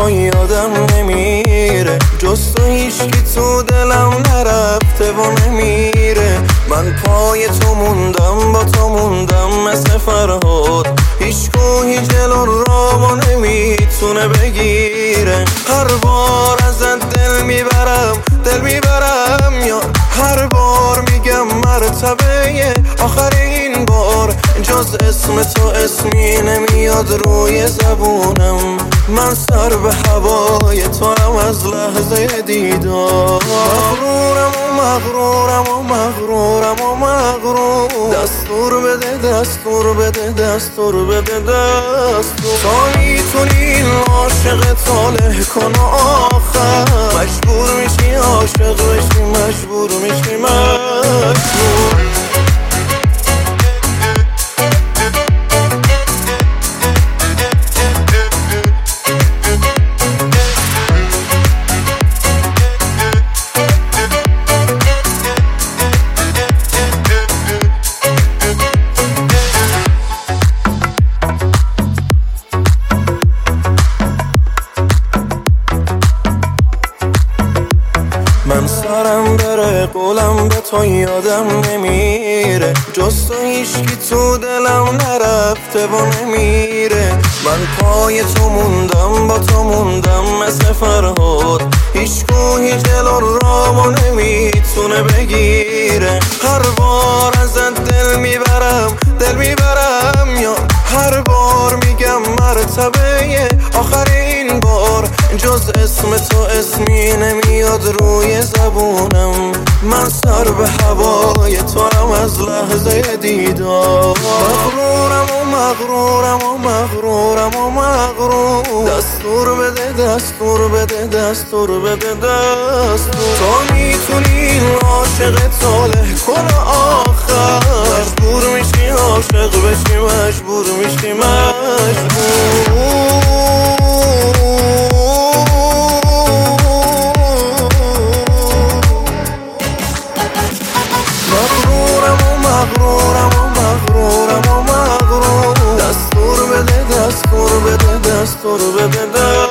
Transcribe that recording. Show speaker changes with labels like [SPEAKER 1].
[SPEAKER 1] تو یادم نمیره، جز تو هیچکی تو دلم نرفته و نمیره. من پای تو موندم، با تو موندم مثل فرهاد، هیچ کوهی جلو رامو نمیتونه بگیره. هر بار ازت دل میبرم یار، هر بار میگم مرتبه آخرین بار، جز اسم تو اسمی نمیاد روی زبونم. من سر به هوای تو هم از لحظه دیدار. مغرورم و مغرورم و مغرورم و مغرور، دستور بده دستور بده دستور بده دستور. تا میتونی این عاشق طالع کن و آخر مجبور میشی عاشق بشی، مجبور میشی مجبور. من سرم بره قولم به تو یادم نمیره، جز تو هیچکی تو دلم نرفته و نمیره. من پای تو موندم، با تو موندم مثل فرهاد، هیچ کوهی جلو رامو نمیتونه بگیره. هر بار ازت دل میبرم یا هر بار میگم مرتبه آخرین بار، جز اسم تو اسمی نمیاد روی زبونم. من سر به هوای تو هم از لحظه دیدار. مغرورم و مغرورم و مغرورم و مغرور، دستور بده دستور بده دستور بده دستور. تا میتونی این عاشق طالع کن آخر مجبور میشی عاشق بشی، مجبور میشی مجبور. مغرورم و مغرورم و مغرورم و مغرور، دستور بده دستور بده دستور بده.